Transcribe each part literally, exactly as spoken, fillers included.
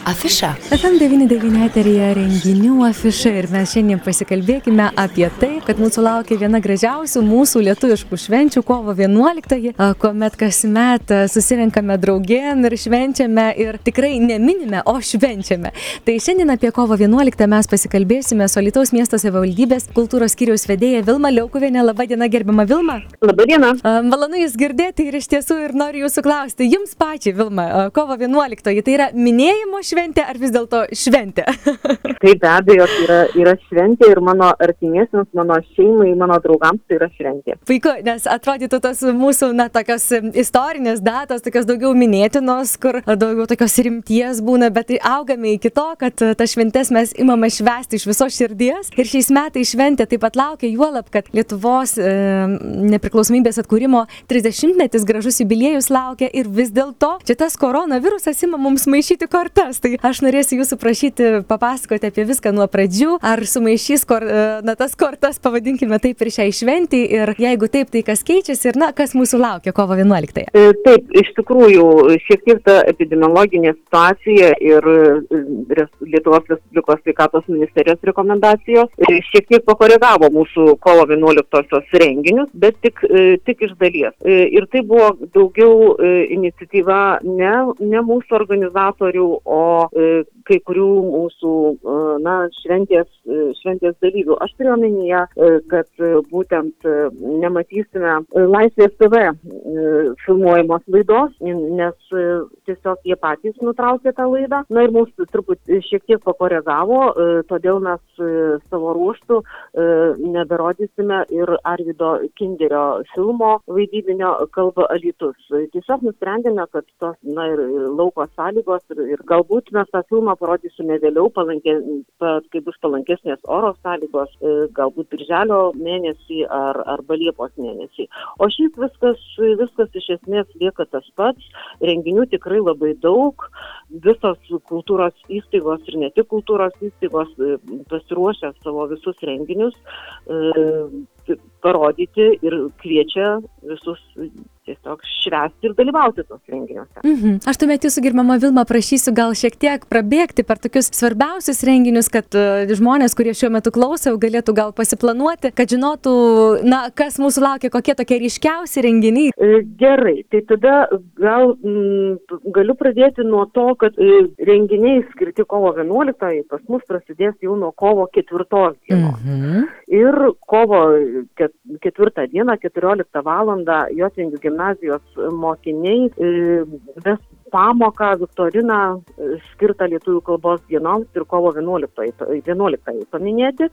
Afiša. F M devyni devyni eteryje renginių afiša ir mes šiandien pasikalbėkime apie tai, kad mūsų laukia viena gražiausių mūsų lietuviškų švenčių kovo vienuoliktoji, kuomet kasmet susirenkame draugėn ir švenčiame ir tikrai neminime, o švenčiame. Tai šiandien apie kovo vienuoliktą mes pasikalbėsime su Alytaus miesto savivaldybės kultūros skyriaus vedėja Vilma Liaukuvienė. Labą dieną, gerbiama Vilma. Labą dieną. Malonu Jūs girdėti ir iš tiesų ir noriu Jūsų klausti, Jums pačiai, Vilma, kovo vienuoliktoji, tai yra minėjimo šventė ar vis dėlto šventė? Tai be abejo, tai yra, yra šventė ir mano artimiesiems, mano šeimai, mano draugams tai yra šventė. Puiku, nes atrodytų tos mūsų, na, tokios istorinės datos, tokios daugiau minėtinos, kur daugiau tokios rimties būna, bet tai augame iki to, kad tas šventes mes imame švęsti iš visos širdies. Ir šiais metais šventė taip pat laukia, juolab, kad Lietuvos e, nepriklausomybės atkūrimo trisdešimtmetis gražus jubiliejus laukia ir vis dėlto čia tas koronavirusas ima mums maišyti kortas. Tai aš norėsiu Jūsų prašyti papasakoti apie viską nuo pradžių, ar sumaišys kor, na, tas kortas, pavadinkime taip, ir šiai šventį, ir jeigu taip, tai kas keičiasi ir, na, kas mūsų laukia kovo vienuoliktąją? Taip, iš tikrųjų, šiek tiek ta epidemiologinė situacija ir Lietuvos Respublikos sveikatos ministerijos rekomendacijos šiek tiek pakoregavo mūsų kovo vienuoliktosios renginius, bet tik, tik iš dalies. Ir tai buvo daugiau iniciatyva ne, ne mūsų organizatorių, o kai kurių mūsų, na, šventės, šventės dalyvių. Aš turiu omenyje, kad būtent nematysime Laisvės T V filmuojamos laidos, nes tiesiog jie patys nutraukė tą laidą. Na ir mūsų truputį šiek tiek pakoregavo, todėl mes savo ruoštų neberodysime ir Arvydo Kinderio filmo vaidybinio Kalba Alytus. Tiesiog nusprendėme, kad tos, na, ir lauko sąlygos ir, ir galbūt mes tą filmą parodysime vėliau, palankė, kai bus palankesnės oro sąlygos, galbūt birželio mėnesį ar, arba liepos mėnesį. O šiaip viskas, viskas iš esmės lieka tas pats, renginių tikrai labai daug, visos kultūros įstaigos ir ne tik kultūros įstaigos pasiruošę savo visus renginius e, parodyti ir kviečia visus tiesiog švęsti ir dalyvauti tos renginiuose. Mhm. Aš tuomet Jūsų, gerbiama Vilma, prašysiu gal šiek tiek prabėgti per tokius svarbiausius renginius, kad uh, žmonės, kurie šiuo metu klauso, galėtų gal pasiplanuoti, kad žinotų, na, kas mūsų laukia, kokie tokie ryškiausi renginiai. Gerai, tai tada gal m, galiu pradėti nuo to, kad e, renginiai skirti kovo vienuoliktajai pas mus prasidės jau nuo kovo ketvirtos dienos. Mhm. Ir kovo ketvirtą dieną, keturioliktą valandą, Jotvingių gimnazijos mokiniai ves pamoką, viktoriną skirtą lietuvių kalbos dienoms ir kovo vienuoliktąjai paminėti.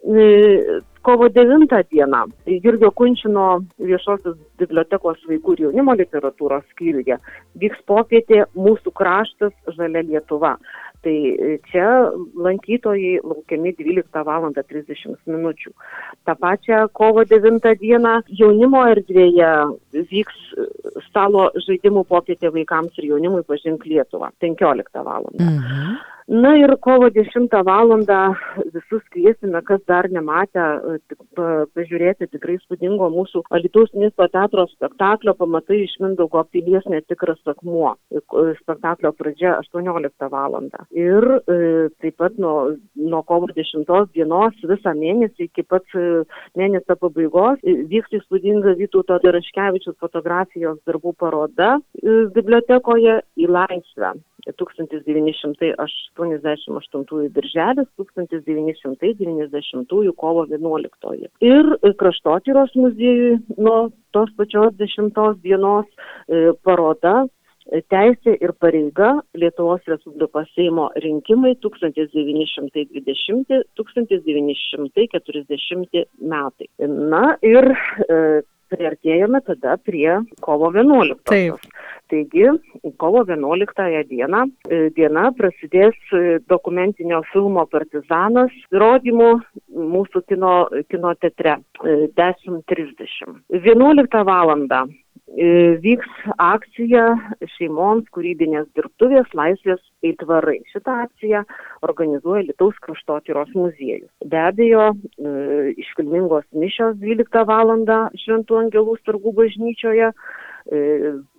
Kovo devintą dieną Jurgio Kunčino viešosios bibliotekos vaikų ir jaunimo literatūros skyriuje vyks popietė Mūsų kraštas žalia Lietuva. Tai čia lankytojai laukiami dvyliktą valandą trisdešimt minučių. Ta pačia kovo devintą dieną jaunimo erdvėje vyks stalo žaidimų popietė vaikams ir jaunimui Pažink Lietuvą penkioliktą valandą. Mhm. Na ir kovo dešimtą valandą visus kviesime, kas dar nematę, pažiūrėti tikrai įspūdingo mūsų Alytaus miesto teatro spektaklio Pamatai iš Mindaugo pilies netikras akmuo. Spektaklio pradžia aštuonioliktą valandą. Ir e, taip pat nuo, nuo kovo dešimtos dienos visą mėnesį iki pat mėnesio pabaigos vyks įspūdinga Vytauto Daraškevičiaus fotografijos darbų paroda e, bibliotekoje Į laisvę. tūkstantis devyni šimtai aštuoniasdešimt aštuntųjų birželis, tūkstantis devyni šimtai devyniasdešimtųjų kovo vienuoliktoji. Ir Kraštotyros muziejui nuo tos pačios dešimtos dienos e, paroda Teisė ir pareiga Lietuvos Respublikos Seimo rinkimai tūkstantis devyni šimtai dvidešimti - tūkstantis devyni šimtai keturiasdešimti metai. Na ir e, priartėjome tada prie kovo vienuoliktosios. Taigi, kovo vienuoliktąją dieną, diena prasidės dokumentinio filmo Partizanas rodymu mūsų kino, kino teatre dešimt trisdešimt. vienuoliktą valandą vyks akcija šeimoms kūrybinės dirbtuvės Laisvės aitvarai. Šitą akciją organizuoja Alytaus kraštotyros muziejus. Be abejo, iškilmingos mišios dvyliktą valandą Šventų Angelų sargų bažnyčioje,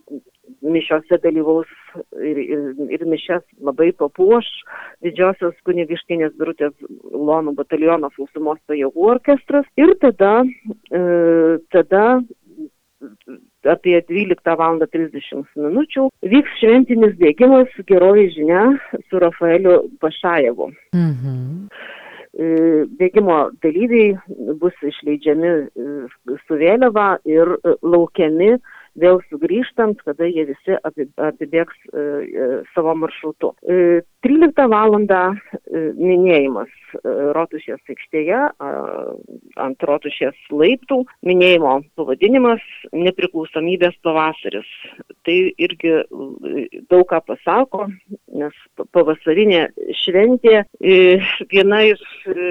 mišiose dalyvaus ir, ir, ir mišias labai papuoš Didžiosios kunigaikštienės Birutės Ulonų bataliono sausumos pajėgų orkestras. Ir tada, e, tada apie dvyliktą valandą trisdešimt minučių vyks šventinis bėgimas Geroji žinia su Rafaeliu Pašajevu. Mhm. Bėgimo dalyviai bus išleidžiami su vėliava ir laukiami vėl sugrįžtant, kada jie visi apibėgs savo maršrutu. tryliktą valandą minėjimas Rotušės aikštėje ant Rotušės laiptų. Minėjimo pavadinimas Nepriklausomybės pavasaris. Tai irgi daug ką pasako, nes pavasarinė šventė viena iš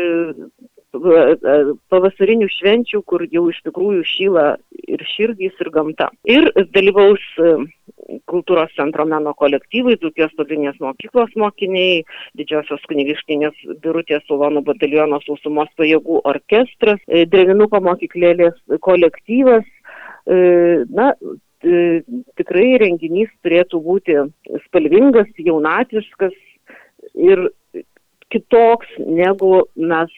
pavasarinių švenčių, kur jau iš tikrųjų šyla ir širdys, ir gamta. Ir dalyvaus kultūros centro meno kolektyvai, Dzūkijos pagrindinės mokyklos mokiniai, Didžiosios kunigaikštienės Birutės Ulonų bataliono sausumos pajėgų orkestras, Drevinuko mokyklėlės kolektyvas. Na, tikrai renginys turėtų būti spalvingas, jaunatviškas ir kitoks, negu mes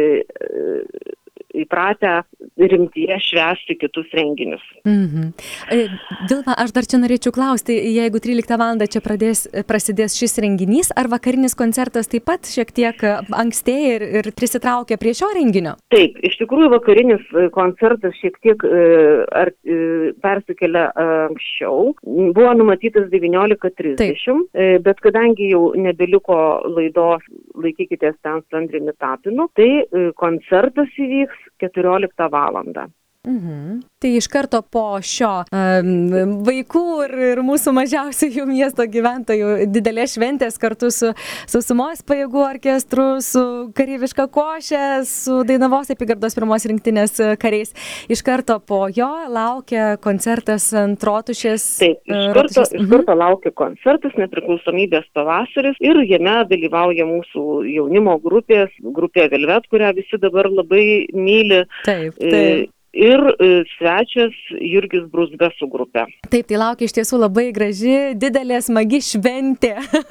įpratę rimtyje švęsti kitus renginius. Mhm. Vilma, aš dar čia norėčiau klausti, jeigu tryliktą valandą čia pradės, prasidės šis renginys, ar vakarinis koncertas taip pat šiek tiek ankstėja ir, ir prisitraukia prie šio renginio? Taip, iš tikrųjų vakarinis koncertas šiek tiek ar, persikelia anksčiau. Buvo numatytas devyniolika trisdešimt, bet kadangi jau nebeliko laidos Laikykitės ten su Andriumi Tapinu, tai koncertas įvyks keturioliktą valandą. Mhm. Tai iš karto po šio um, vaikų ir, ir mūsų mažiausiųjų miesto gyventojų didelės šventės kartu su sausumos pajėgų orkestru, su kareiviška košė, su Dainavos apygardos pirmos rinktinės kariais. Iš karto po jo laukia koncertas ant Rotušės. Taip, iš karto, Rotušės. Iš karto laukia koncertas Nepriklausomybės pavasaris ir jame dalyvauja mūsų jaunimo grupės, grupė Velvet, kurią visi dabar labai myli. Taip, taip. Ir svečias Jurgis Brūzbesų grupė. Taip, tai laukia iš tiesų labai graži, didelė, smagi šventė.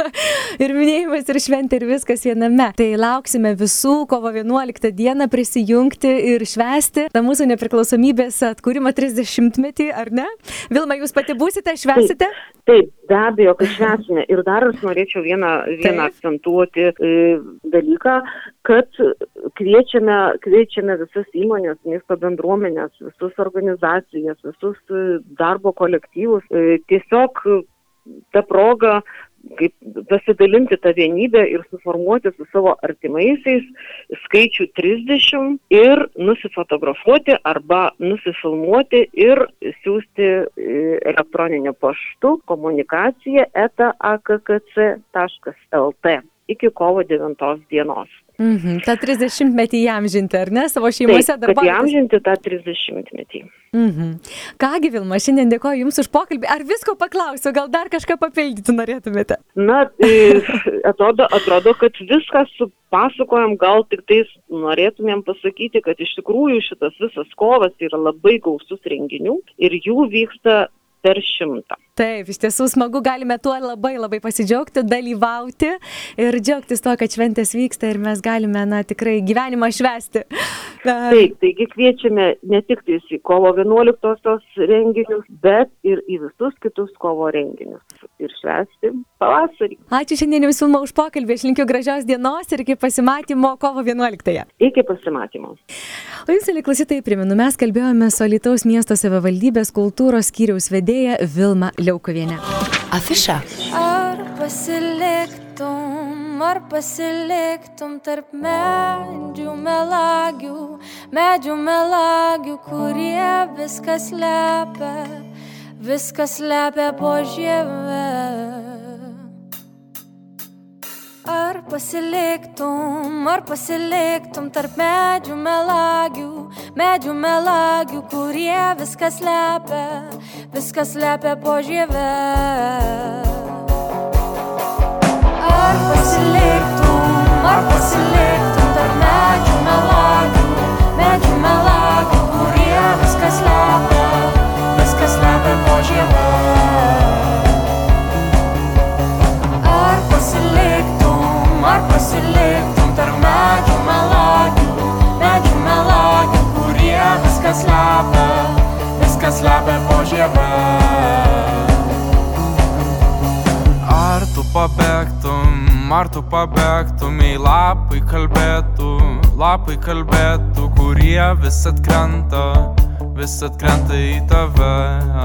Ir minėjimas, ir šventė, ir viskas viename. Tai lauksime visų kovo vienuoliktą dieną prisijungti ir švęsti tą mūsų nepriklausomybės atkūrimo trisdešimtmetį, ar ne? Vilma, jūs pati būsite, švęsite? Taip, taip, be abejo, kad švęsime. Ir dar aš norėčiau vieną, vieną akcentuoti e, dalyką, kad kviečiame, kviečiame visas įmonės, miesto bendruomenės, visus organizacijas, visus darbo kolektyvus. Tiesiog ta proga, kaip pasidalinti tą vienybę ir suformuoti su savo artimaisiais skaičių trisdešimt ir nusifotografuoti arba nusifilmuoti ir siūsti elektroniniu paštu komunikaciją eta a k k c taškas l t iki kovo devintos dienos. Mhm. Ta trisdešimtmetį įamžinti, ar ne? Savo šeimose darbuotis. Taip, kad įamžinti tą trisdešimtmetį. Mhm. Kągi, Vilma, šiandien dėkoju Jums už pokalbį. Ar visko paklausiu, gal dar kažką papildyti norėtumėte? Na, atrodo, atrodo, kad viską supasakojam, gal tik tais norėtumėm pasakyti, kad iš tikrųjų šitas visas kovas yra labai gausus renginių ir jų vyksta per šimtą. Taip, iš tiesų smagu, galime tuo labai labai pasidžiaugti, dalyvauti ir džiaugtis to, kad šventės vyksta ir mes galime, na, tikrai gyvenimą švęsti. Taip, taigi kviečiame ne tik tais į kovo vienuoliktosios renginius, bet ir į visus kitus kovo renginius ir švęsti pavasarį. Ačiū šiandien Jums, Vilma, už pokalbį. Aš linkiu gražios dienos ir iki pasimatymo kovo vienuoliktąją. Iki pasimatymo. O Jūs, mieli klausytojai, primenu, mes kalbėjome su Alytaus miesto savivaldybės kultūros skyriaus vedėja Vilma Liaukovienė. Afiša. Ar pasiliktum, ar pasiliktum tarp medžių melagių, medžių melagių, kurie viskas slepia, viskas slepia po žieve. Ar pasiliktum, ar pasiliktum tarp medžių melagių, medžių melagių, kurie viskas slepia, viskas slepia po žieve. Ar pasiliktum, ar pasiliktum tarp medžių melagių, medžių melagių, kurie viskas slepia, viskas slepia po žieve. ar pasiliktum tarp medžių melodių, medžių melodių, kurie viskas slepia, viskas slepia po žieve. Ar tu pabėgtum, ar tu pabėgtum, jei lapai kalbėtų, lapai kalbėtų, kurie vis atkrenta, vis atkrenta į tave.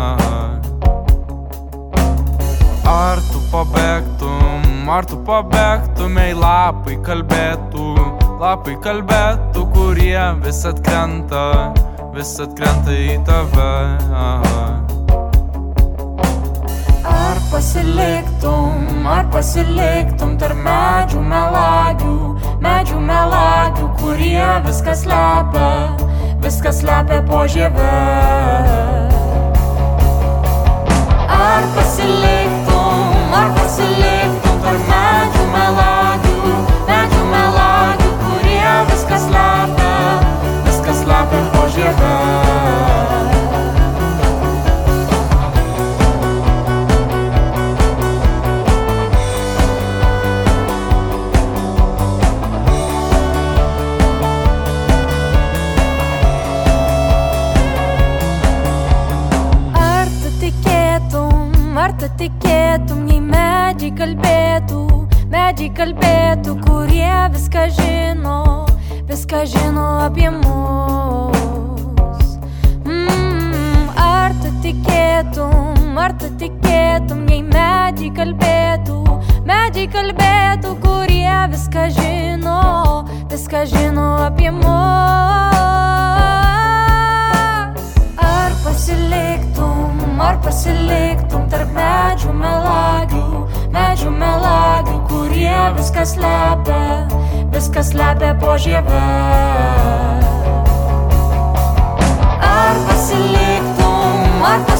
Ar tu pabėgtum, ar tu pabėgtum, jei lapai kalbėtų, lapai kalbėtų, kurie vis atkrenta, vis atkrenta į tave. Ar pasiliktum, ar pasiliktum tarp medžių melodių, medžių melodių, kurie viskas slepia, viskas slepia po žieve. Ar pasiliktum, ar pasiliktum tarp medžių melodių, medžių melodių, kurie viskas slepia, viskas slepia po žieve. Ar tu tikėtum, jei medžiai kalbėtų, medžiai kalbėtų, kurie viską žino, viską žino apie mus. Mm, ar tu tikėtum, ar tu tikėtum, jei medžiai kalbėtų, medžiai kalbėtų, kurie viską žino, viską žino apie mus. Ar pasiliktum, ar pasiliktum tarp medžių melodių, medžių melodių, kurie viskas slepia, viskas slepia po žieve. Ar pasiliktum, ar pasiliktum